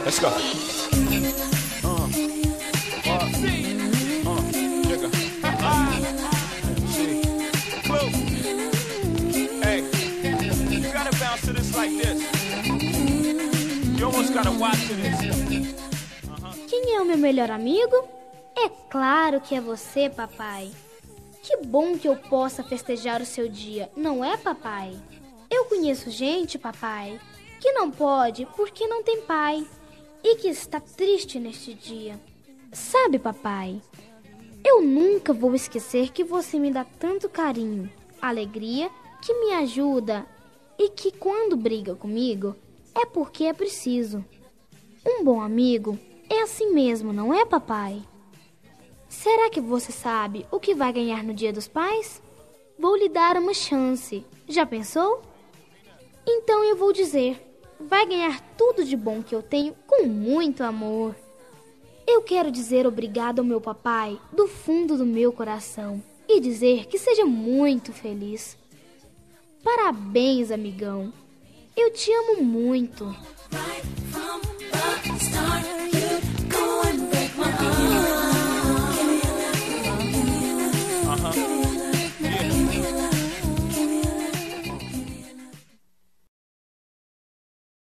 Let's go. Nigga. Hey, you gotta bounce to this like this. You almost gotta watch this. Quem é o meu melhor amigo? É claro que é você, papai. Que bom que eu possa festejar o seu dia, não é, papai? Eu conheço gente, papai, que não pode porque não tem pai e que está triste neste dia. Sabe, papai, eu nunca vou esquecer que você me dá tanto carinho, alegria, que me ajuda e que quando briga comigo é porque é preciso. Um bom amigo é assim mesmo, não é, papai? Será que você sabe o que vai ganhar no Dia dos Pais? Vou lhe dar uma chance. Já pensou? Então eu vou dizer, vai ganhar tudo de bom que eu tenho com muito amor. Eu quero dizer obrigado ao meu papai do fundo do meu coração e dizer que seja muito feliz. Parabéns, amigão. Eu te amo muito.